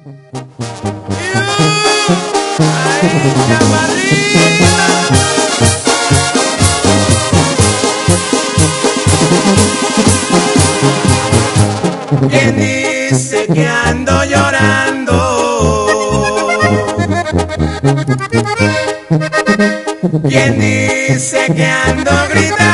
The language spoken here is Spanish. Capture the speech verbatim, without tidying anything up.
Ay, chaparrita. ¿Quién dice que ando llorando? ¿Quién dice que ando gritando?